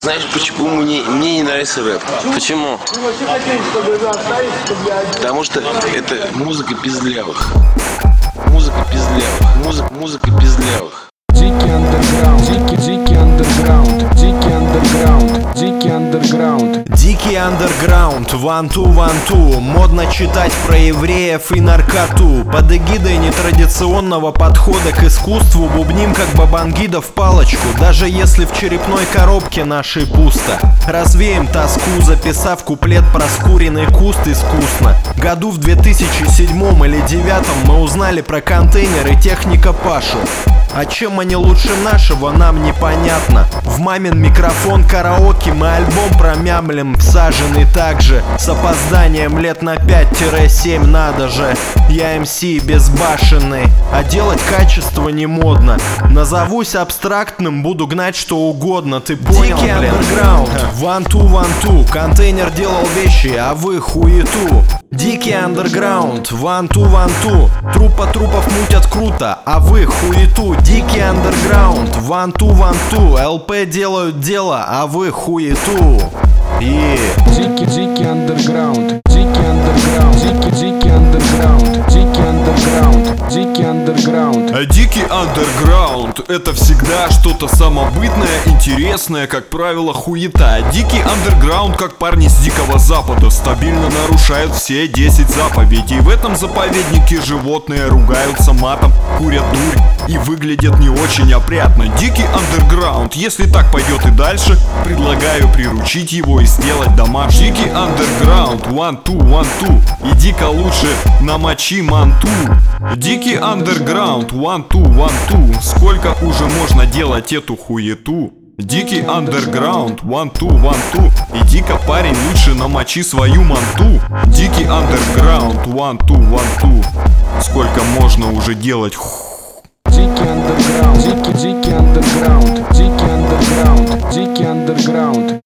Знаешь, почему мне не нравится рэп? Почему? Потому что это музыка пиздлявых. Музыка пиздлявых. Музыка пиздлявых. Дикий андерграунд, дикий андерграунд, дикий андерграунд, дикий андерграунд. Дикий андерграунд, one-two, модно читать про евреев и наркоту. Под эгидой нетрадиционного подхода к искусству бубним как бабангида в палочку. Даже если в черепной коробке нашей пусто, развеем тоску, записав куплет про скуренный куст искусно. Году в 2007 или 2009 мы узнали про контейнер и техника Пашу. А чем они лучше нашего, нам непонятно. В мамин микрофон караоке мы альбом промямлим, всаженный также с опозданием лет на 5-7, надо же. Я МС безбашенный, а делать качество не модно. Назовусь абстрактным, буду гнать что угодно, ты понял, Дикий андерграунд, one-two, контейнер делал вещи, а вы хуету. Дикий андерграунд, one-two, трупа трупов мутят круто, а вы хуету. Дикий андерграунд, one-two, ЛП делают дело, а вы хуету. Дикий андерграунд, дикий андерграунд, дикий андерграунд, дикий андерграунд, дикий андерграунд. Дикий андерграунд — это всегда что-то самобытное, интересное, как правило, хуета. Дикий андерграунд, как парни с Дикого Запада, стабильно нарушают все 10 заповедей. В этом заповеднике животные ругаются матом, курят дурь и выглядят не очень опрятно. Дикий андерграунд, если так пойдет и дальше, предлагаю приручить его и сделать домашний. Дикий андерграунд, one-two, иди-ка лучше намочи манту. Дикий андерграунд, one-two, сколько уже можно делать эту хуету? Дикий андерграунд, one-two, иди-ка, парень, лучше намочи свою манту. Дикий андерграунд, one-two, сколько можно уже делать Дикий андерграунд, дикий андерграунд, дикий андерграунд, дикий андерграунд.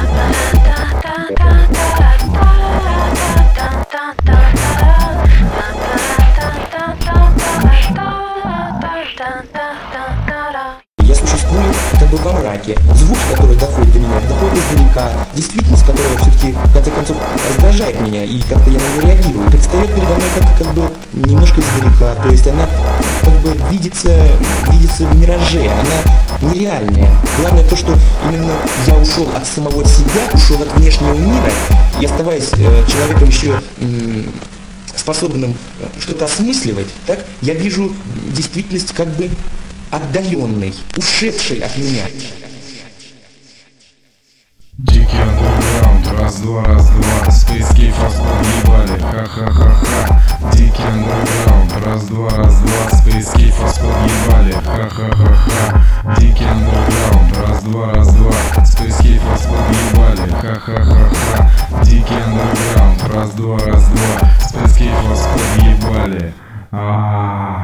Я существую как бы во мраке. Звук, который доходит до меня, доходит издалека. Действительность, которая все-таки, в конце концов, раздражает меня, и как-то я на нее реагирую. Предстает передо мной как бы немножко издалека. То есть она как бы видится в мираже, она нереальная. Главное то, что именно я ушел от самого себя, ушел от внешнего мира, и оставаясь человеком еще способным что-то осмысливать, так, я вижу действительность как бы отдаленный, ушедший от меня. Дикий андерграунд, раз-два, Space Cave подъебали, ха-ха-ха-ха. Дикий андерграунд, раз-два, Space Cave подъебали, ха-ха-ха-ха. Дикий андерграунд, раз-два, Space Cave подъебали, ха-ха-ха-ха. Дикий андерграунд, раз-два, Space Cave подъебали.